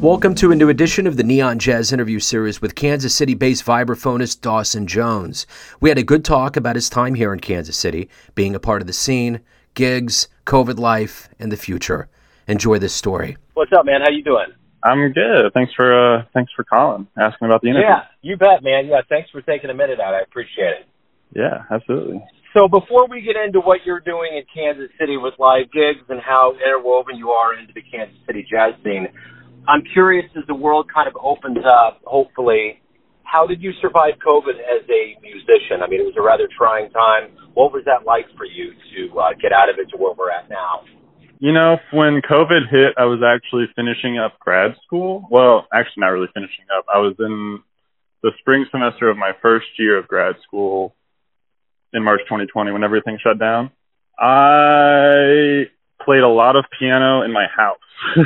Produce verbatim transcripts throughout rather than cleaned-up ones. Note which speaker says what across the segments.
Speaker 1: Welcome to a new edition of the Neon Jazz interview series with Kansas City-based vibraphonist Dawson Jones. We had a good talk about his time here in Kansas City, being a part of the scene, gigs, COVID life, and the future. Enjoy this story.
Speaker 2: What's up, man? How you doing?
Speaker 3: I'm good. Thanks for uh, thanks for calling, asking about the interview.
Speaker 2: Yeah, you bet, man. Yeah, thanks for taking a minute out. I appreciate it.
Speaker 3: Yeah, absolutely.
Speaker 2: So before we get into what you're doing in Kansas City with live gigs and how interwoven you are into the Kansas City jazz scene, I'm curious, as the world kind of opens up, hopefully, how did you survive COVID as a musician? I mean, it was a rather trying time. What was that like for you to uh, get out of it to where we're at now?
Speaker 3: You know, when COVID hit, I was actually finishing up grad school. Well, actually not really finishing up. I was in the spring semester of my first year of grad school in March twenty twenty when everything shut down. I played a lot of piano in my house.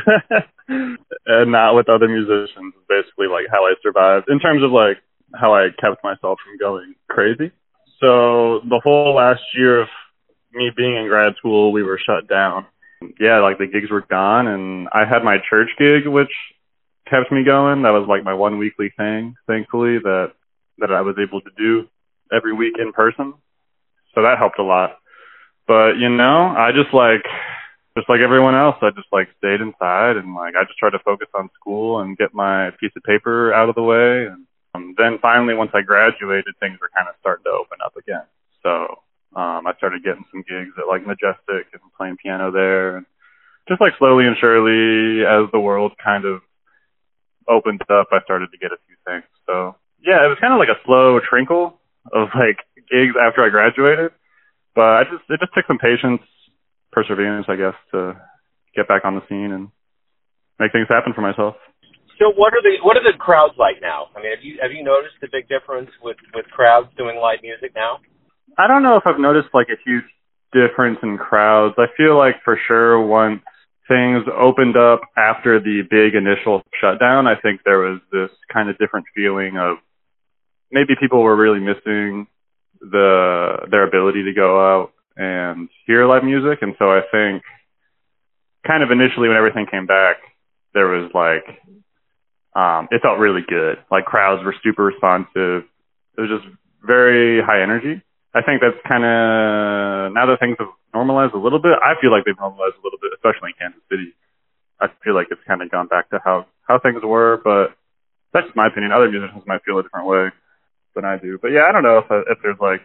Speaker 3: And not with other musicians, is basically like how I survived in terms of like how I kept myself from going crazy. So the whole last year of me being in grad school, we were shut down. Yeah, like the gigs were gone, and I had my church gig, which kept me going. That was like my one weekly thing, thankfully, that that I was able to do every week in person. So that helped a lot. But, you know, I just like... Just like everyone else, I just like stayed inside and like I just tried to focus on school and get my piece of paper out of the way. And um, then finally, once I graduated, things were kind of starting to open up again. So um, I started getting some gigs at like Majestic and playing piano there. And just like slowly and surely, as the world kind of opened up, I started to get a few things. So yeah, it was kind of like a slow trickle of like gigs after I graduated. But I just it just took some patience. Perseverance, I guess, to get back on the scene and make things happen for myself.
Speaker 2: So, what are the what are the crowds like now? I mean, have you have you noticed a big difference with, with crowds doing live music now?
Speaker 3: I don't know if I've noticed like a huge difference in crowds. I feel like for sure once things opened up after the big initial shutdown, I think there was this kind of different feeling of maybe people were really missing the their ability to go out and hear live music. And so I think kind of initially when everything came back, there was like, um, it felt really good. Like crowds were super responsive. It was just very high energy. I think that's kind of, now that things have normalized a little bit, I feel like they've normalized a little bit, especially in Kansas City. I feel like it's kind of gone back to how, how things were, but that's just my opinion. Other musicians might feel a different way than I do. But yeah, I don't know if, if there's like,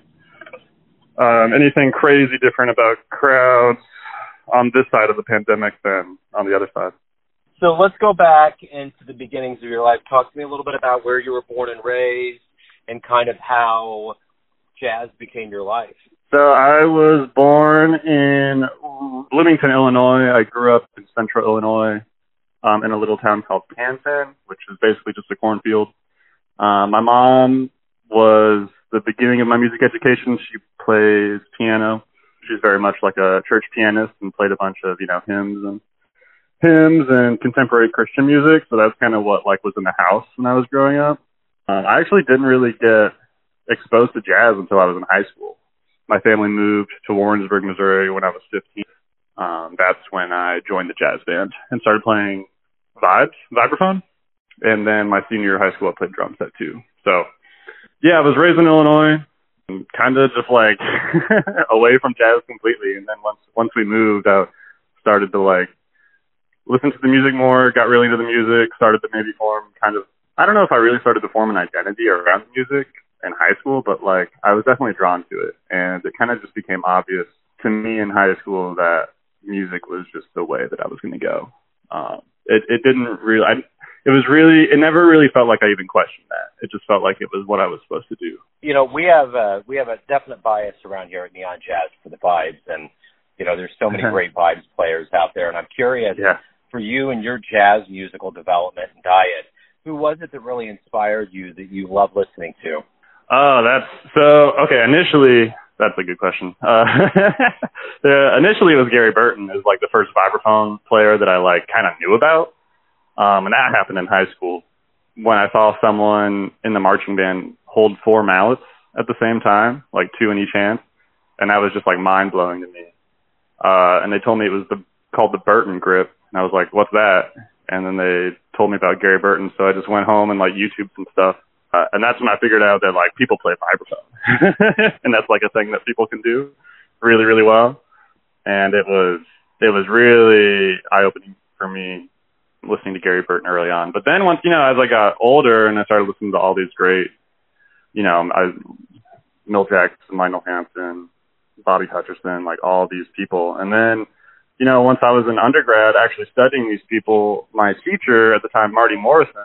Speaker 3: Um, anything crazy different about crowds on this side of the pandemic than on the other side.
Speaker 2: So let's go back into the beginnings of your life. Talk to me a little bit about where you were born and raised and kind of how jazz became your life.
Speaker 3: So I was born in Bloomington, Illinois. I grew up in central Illinois um, in a little town called Canton, which is basically just a cornfield. Um, my mom was the beginning of my music education. She plays piano. She's very much like a church pianist and played a bunch of, you know, hymns and hymns and contemporary Christian music. So that's kind of what like was in the house when I was growing up. Um, I actually didn't really get exposed to jazz until I was in high school. My family moved to Warrensburg, Missouri when I was fifteen. Um, that's when I joined the jazz band and started playing vibes, vibraphone. And then my senior year of high school, I played drum set too. So yeah, I was raised in Illinois, and kind of just like away from jazz completely. And then once once we moved, I started to like listen to the music more, got really into the music, started to maybe form kind of, I don't know if I really started to form an identity around music in high school, but like I was definitely drawn to it. And it kind of just became obvious to me in high school that music was just the way that I was going to go. Um, it, it didn't really, I, It was really, it never really felt like I even questioned that. It just felt like it was what I was supposed to do.
Speaker 2: You know, we have a, we have a definite bias around here at Neon Jazz for the vibes. And, you know, there's so many great vibes players out there. And I'm curious,
Speaker 3: yeah.
Speaker 2: for you and your jazz musical development and diet, who was it that really inspired you that you love listening to?
Speaker 3: Oh, that's, so, okay, initially, that's a good question. Uh, the, initially, it was Gary Burton as like the first vibraphone player that I like kind of knew about. Um, and that happened in high school when I saw someone in the marching band hold four mallets at the same time, like two in each hand. And that was just like mind blowing to me. Uh, and they told me it was the, called the Burton grip. And I was like, what's that? And then they told me about Gary Burton, so I just went home and like YouTubed some stuff. Uh, and that's when I figured out that like people play vibraphone. And that's like a thing that people can do really, really well. And it was, it was really eye-opening for me listening to Gary Burton early on. But then once, you know, as I got older and I started listening to all these great, you know, I, Milt Jackson, Lionel Hampton, Bobby Hutcherson, like all these people. And then, you know, once I was in undergrad actually studying these people, my teacher at the time, Marty Morrison,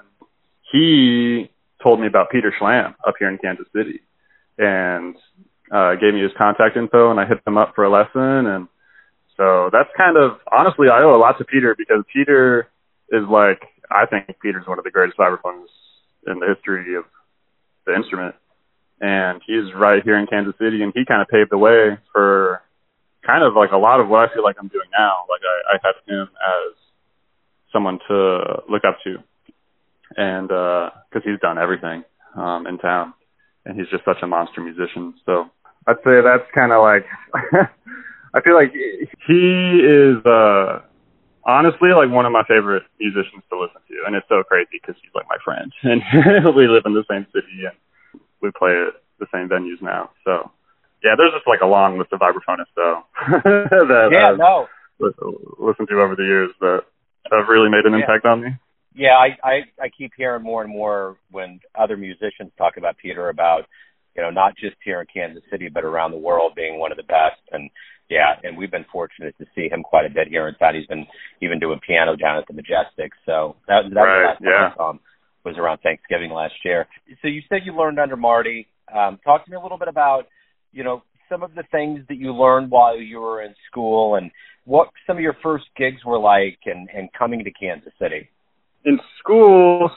Speaker 3: he told me about Peter Schlam up here in Kansas City and uh, gave me his contact info, and I hit him up for a lesson. And so that's kind of, honestly, I owe a lot to Peter, because Peter is like, I think Peter's one of the greatest vibraphonists in the history of the instrument. And he's right here in Kansas City, and he kind of paved the way for kind of like a lot of what I feel like I'm doing now. Like I, I had him as someone to look up to. And uh, because he's done everything um, in town, and he's just such a monster musician. So I'd say that's kind of like, I feel like he is uh, honestly like one of my favorite musicians to listen to. And it's so crazy because he's like my friend, and we live in the same city, and we play at the same venues now. So yeah, there's just like a long list of vibraphonists though that
Speaker 2: yeah,
Speaker 3: I've
Speaker 2: no.
Speaker 3: listened to over the years that have really made an
Speaker 2: yeah.
Speaker 3: impact on me.
Speaker 2: Yeah, I, I, I keep hearing more and more when other musicians talk about Peter, about, you know, not just here in Kansas City, but around the world being one of the best. And yeah, and we've been fortunate to see him quite a bit here in town. He's been even doing piano down at the Majestic. So that, that
Speaker 3: right,
Speaker 2: was the last
Speaker 3: yeah.
Speaker 2: time I saw him, was around Thanksgiving last year. So you said you learned under Marty. Um, talk to me a little bit about, you know, some of the things that you learned while you were in school, and what some of your first gigs were like, and, and coming to Kansas City.
Speaker 3: In school,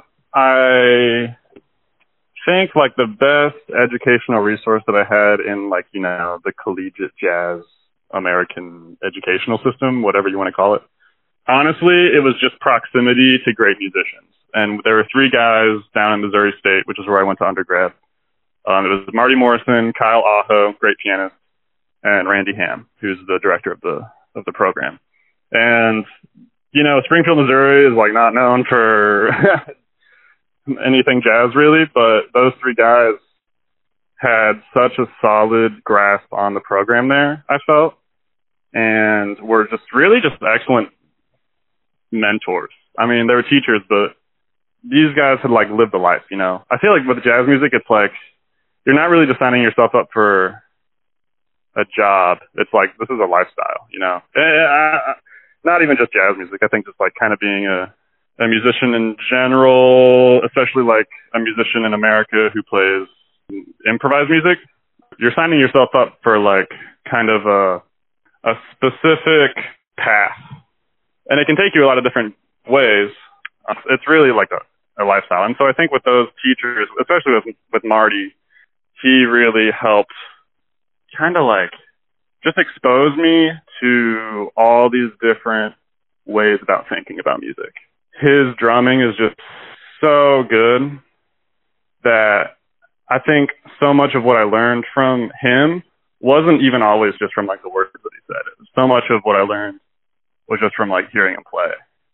Speaker 3: I think like the best educational resource that I had in like, you know, the collegiate jazz American educational system, whatever you want to call it. Honestly, it was just proximity to great musicians. And there were three guys down in Missouri State, which is where I went to undergrad. Um, it was Marty Morrison, Kyle Aho, great pianist, and Randy Ham, who's the director of the of the program. And you know, Springfield, Missouri is like not known for anything jazz really, but those three guys had such a solid grasp on the program there, I felt, and were just really just excellent mentors. I mean, they were teachers, but these guys had like lived the life, you know. I feel like with jazz music, it's like you're not really just signing yourself up for a job. It's like, this is a lifestyle, you know. I, I, Not even just jazz music. I think just like kind of being a, a musician in general, especially like a musician in America who plays improvised music. You're signing yourself up for like kind of a, a specific path. And it can take you a lot of different ways. It's really like a, a lifestyle. And so I think with those teachers, especially with, with Marty, he really helped kind of like just expose me to all these different ways about thinking about music. His drumming is just so good that I think so much of what I learned from him wasn't even always just from like the words that he said. It was so much of what I learned was just from like hearing him play.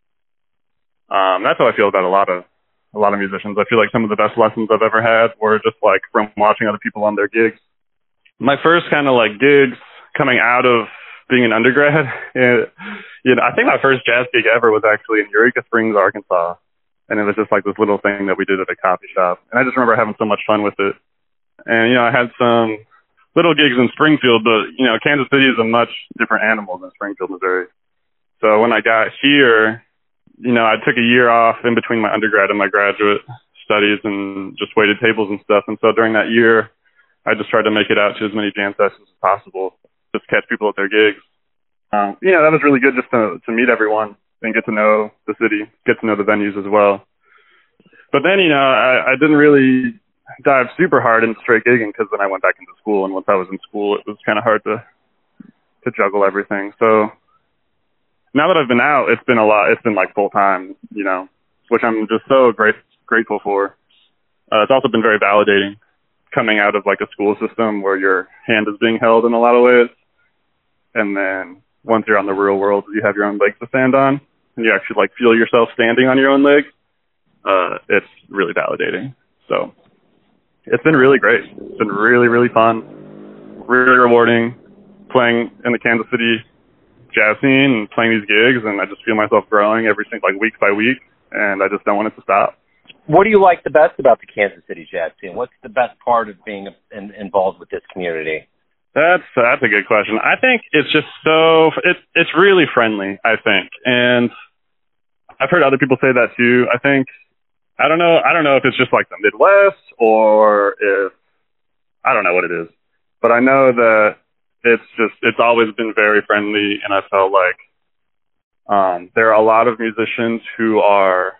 Speaker 3: Um, that's how I feel about a lot of a lot of musicians. I feel like some of the best lessons I've ever had were just like from watching other people on their gigs. My first kind of like gigs coming out of being an undergrad, it, you know, I think my first jazz gig ever was actually in Eureka Springs, Arkansas, and it was just like this little thing that we did at a coffee shop, and I just remember having so much fun with it. And you know, I had some little gigs in Springfield, but you know, Kansas City is a much different animal than Springfield, Missouri. So when I got here, you know, I took a year off in between my undergrad and my graduate studies and just waited tables and stuff. And so during that year, I just tried to make it out to as many jam sessions as possible, just catch people at their gigs. Um, you know, that was really good just to, to meet everyone and get to know the city, get to know the venues as well. But then, you know, I, I didn't really dive super hard into straight gigging because then I went back into school. And once I was in school, it was kind of hard to to juggle everything. So now that I've been out, it's been a lot. It's been like full time, you know, which I'm just so great, grateful for. Uh, it's also been very validating coming out of like a school system where your hand is being held in a lot of ways. And then once you're on the real world, you have your own legs to stand on. and you actually like feel yourself standing on your own legs, uh, it's really validating. So it's been really great. It's been really, really fun, really rewarding playing in the Kansas City jazz scene and playing these gigs, and I just feel myself growing every single, like week by week, and I just don't want it to stop.
Speaker 2: What do you like the best about the Kansas City jazz scene? What's the best part of being in, involved with this community?
Speaker 3: That's that's a good question. I think it's just so it's it's really friendly, I think, and I've heard other people say that too. I think I don't know I don't know if it's just like the Midwest or if I don't know what it is, but I know that it's just it's always been very friendly, and I felt like um, there are a lot of musicians who are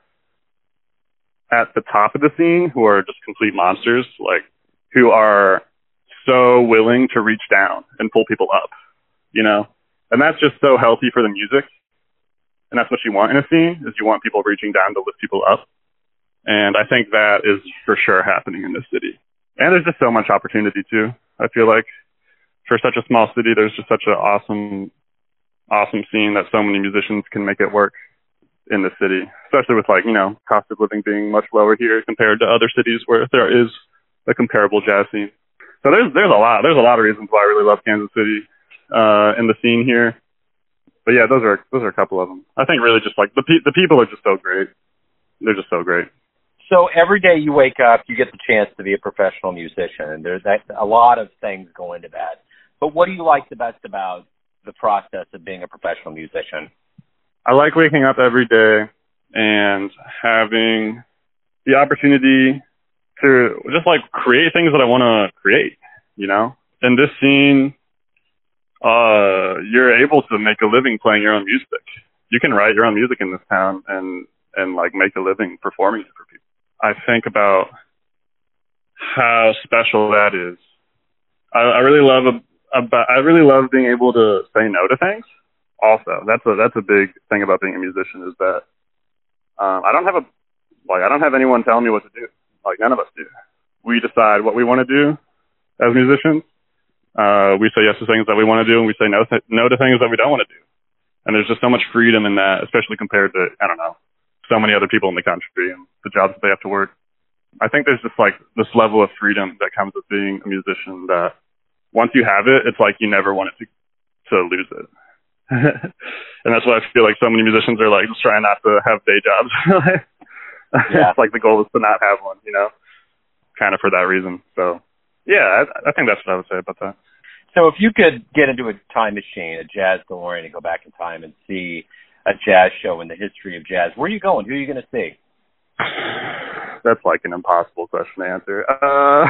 Speaker 3: at the top of the scene who are just complete monsters, like who are so willing to reach down and pull people up, you know? And that's just so healthy for the music. And that's what you want in a scene, is you want people reaching down to lift people up. And I think that is for sure happening in this city. And there's just so much opportunity too. I feel like for such a small city, there's just such an awesome, awesome scene that so many musicians can make it work in the city, especially with like, you know, cost of living being much lower here compared to other cities where there is a comparable jazz scene. So there's there's a lot there's a lot of reasons why I really love Kansas City uh, and the scene here. But yeah, those are those are a couple of them. I think really just like the pe- the people are just so great. They're just so great.
Speaker 2: So every day you wake up, you get the chance to be a professional musician, and there's that, a lot of things go into that. But what do you like the best about the process of being a professional musician?
Speaker 3: I like waking up every day and having the opportunity to just like create things that I want to create, you know? In this scene, uh, you're able to make a living playing your own music. You can write your own music in this town and, and like make a living performing it for people. I think about how special that is. I, I really love, about, I really love being able to say no to things. Also, that's a, that's a big thing about being a musician is that, um, I don't have a, like, I don't have anyone telling me what to do. Like, none of us do. We decide what we want to do as musicians. Uh, we say yes to things that we want to do, and we say no, th- no to things that we don't want to do. And there's just so much freedom in that, especially compared to, I don't know, so many other people in the country and the jobs that they have to work. I think there's just, like, this level of freedom that comes with being a musician that once you have it, it's like you never want it to, to lose it. And that's why I feel like so many musicians are, like, just trying not to have day jobs. Yeah. It's like the goal is to not have one, you know, kind of for that reason. So, yeah, I, I think that's what I would say about that.
Speaker 2: So if you could get into a time machine, a jazz DeLorean, and go back in time and see a jazz show in the history of jazz, where are you going? Who are you going to see?
Speaker 3: That's like an impossible question to answer. Uh,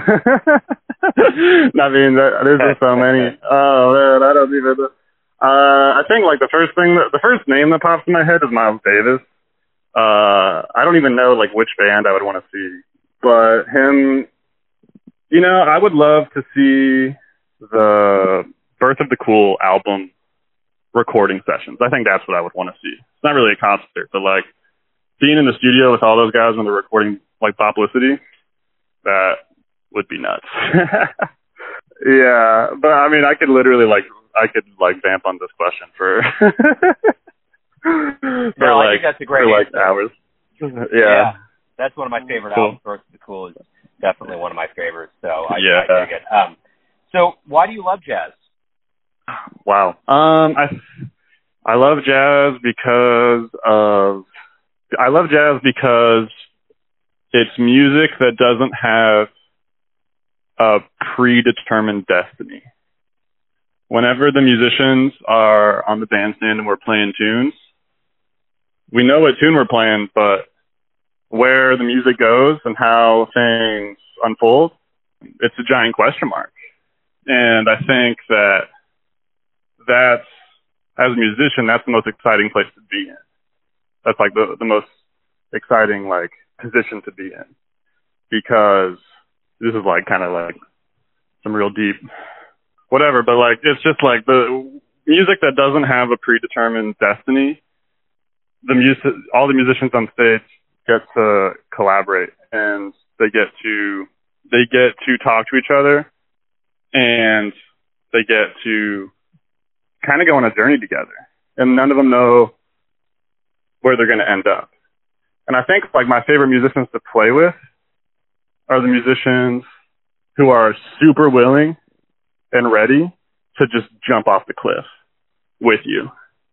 Speaker 3: I mean, there's just so many. Oh, man, I don't even know. Uh, I think like the first thing, that, the first name that pops in my head is Miles Davis. Uh, I don't even know like which band I would want to see, but him, you know, I would love to see the Birth of the Cool album recording sessions. I think that's what I would want to see. It's not really a concert, but like being in the studio with all those guys when they're recording like Poplicity, that would be nuts. Yeah, but I mean, I could literally like, I could like vamp on this question for, for
Speaker 2: no,
Speaker 3: like,
Speaker 2: I think that's a great
Speaker 3: for like
Speaker 2: answer.
Speaker 3: hours. Yeah.
Speaker 2: Yeah, that's one of my favorite
Speaker 3: Cool.
Speaker 2: albums. Birth of the Cool is definitely one of my favorites. So I,
Speaker 3: Yeah.
Speaker 2: I dig it. Um, so why do you love jazz?
Speaker 3: Wow. Um, I I love jazz because of I love jazz because it's music that doesn't have a predetermined destiny. Whenever the musicians are on the bandstand and we're playing tunes, we know what tune we're playing, but where the music goes and how things unfold, it's a giant question mark. And I think that that's, as a musician, that's the most exciting place to be in. That's like the, the most exciting, like, position to be in. Because this is like kind of like some real deep whatever, but like, it's just like the music that doesn't have a predetermined destiny, the music, all the musicians on stage get to collaborate and they get to, they get to talk to each other and they get to kind of go on a journey together. And none of them know where they're going to end up. And I think like my favorite musicians to play with are the musicians who are super willing and ready to just jump off the cliff with you.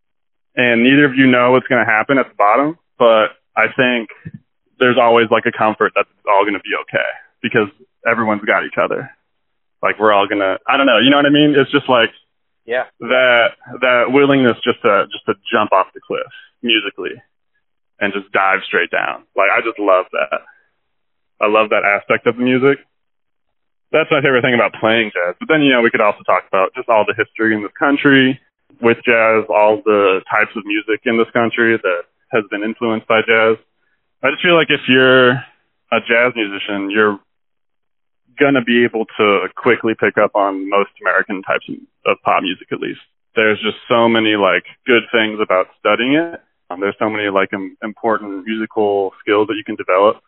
Speaker 3: And neither of you know what's going to happen at the bottom, but I think there's always like a comfort that it's all going to be okay because everyone's got each other. Like we're all going to, I don't know, you know what I mean? It's just like
Speaker 2: yeah,
Speaker 3: that, that willingness just to, just to jump off the cliff musically and just dive straight down. Like I just love that. I love that aspect of the music. That's my favorite thing about playing jazz. But then, you know, we could also talk about just all the history in this country with jazz, all the types of music in this country that has been influenced by jazz. I just feel like if you're a jazz musician, you're going to be able to quickly pick up on most American types of pop music, at least. There's just so many, like, good things about studying it. Um, there's so many, like, im- important musical skills that you can develop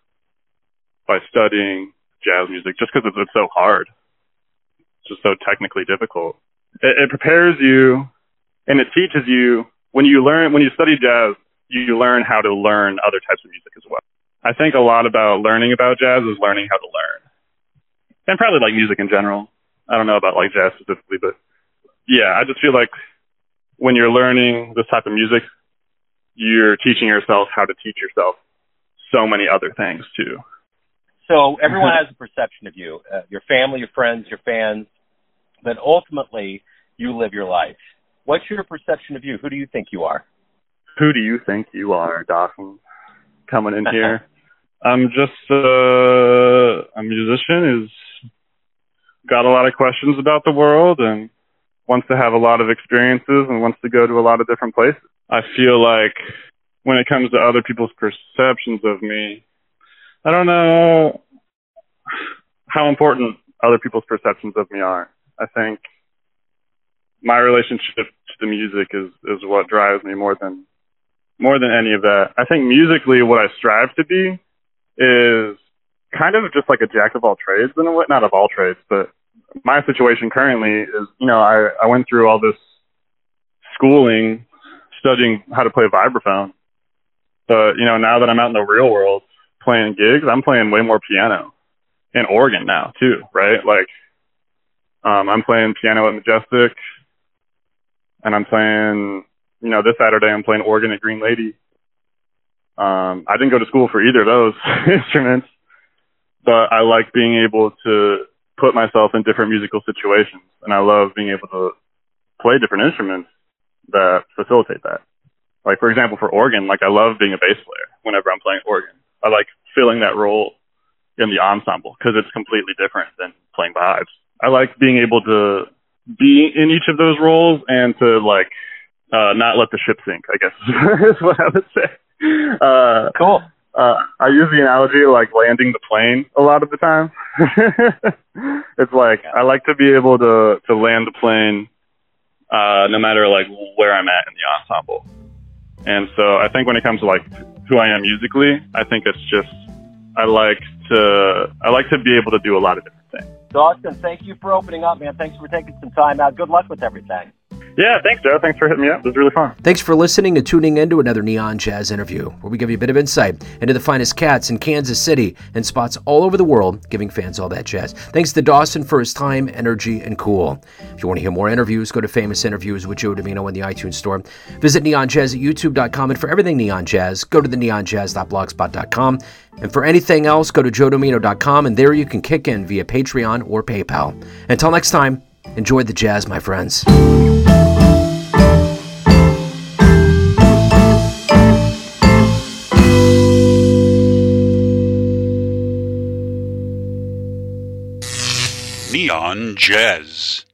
Speaker 3: by studying jazz music, just because it's, it's so hard. It's just so technically difficult. It, it prepares you, and it teaches you, when you learn, when you study jazz, you learn how to learn other types of music as well. I think a lot about learning about jazz is learning how to learn. And probably like music in general. I don't know about like jazz specifically, but yeah, I just feel like when you're learning this type of music, you're teaching yourself how to teach yourself so many other things too.
Speaker 2: So everyone has a perception of you, uh, your family, your friends, your fans, but ultimately you live your life. What's your perception of you? Who do you think you are?
Speaker 3: Who do you think you are, Dawson? Coming in here. I'm just uh, a musician who's got a lot of questions about the world and wants to have a lot of experiences and wants to go to a lot of different places. I feel like when it comes to other people's perceptions of me, I don't know how important other people's perceptions of me are. I think my relationship to the music is, is what drives me more than more than any of that. I think musically what I strive to be is kind of just like a jack of all trades in a way. Not of all trades, but my situation currently is, you know, I, I went through all this schooling, studying how to play vibraphone. But, you know, now that I'm out in the real world playing gigs, I'm playing way more piano and organ now too, right? Like, um, I'm playing piano at Majestic, and I'm playing, you know, this Saturday I'm playing organ at Green Lady. Um, I didn't go to school for either of those instruments, but I like being able to put myself in different musical situations, and I love being able to play different instruments that facilitate that. Like, for example, for organ, like, I love being a bass player whenever I'm playing organ. I like filling that role in the ensemble because it's completely different than playing vibes. I like being able to be in each of those roles and to, like, uh, not let the ship sink, I guess, is what I would say. Uh,
Speaker 2: cool.
Speaker 3: Uh, I use the analogy of, like, landing the plane a lot of the time. It's like, I like to be able to, to land the plane uh, no matter, like, where I'm at in the ensemble. And so I think when it comes to, like, who I am musically, I think it's just, I like to, I like to be able to do a lot of different things.
Speaker 2: Dawson, thank you for opening up, man. Thanks for taking some time out. Good luck with everything.
Speaker 3: Yeah, thanks, Joe. Thanks for hitting me up. It was really fun.
Speaker 1: Thanks for listening and tuning in to another Neon Jazz interview, where we give you a bit of insight into the finest cats in Kansas City and spots all over the world, giving fans all that jazz. Thanks to Dawson for his time, energy, and cool. If you want to hear more interviews, go to Famous Interviews with Joe Domino in the iTunes store. Visit neon jazz at youtube dot com, and for everything Neon Jazz, go to the neon jazz dot blogspot dot com. And for anything else, go to joe domino dot com, and there you can kick in via Patreon or PayPal. Until next time, enjoy the jazz, my friends.
Speaker 4: Neon Jazz.